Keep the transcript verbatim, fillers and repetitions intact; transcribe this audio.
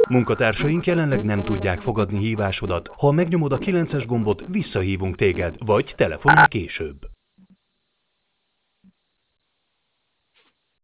Munkatársaink jelenleg nem tudják fogadni hívásodat. Ha megnyomod a kilences gombot, visszahívunk téged, vagy telefonálj később.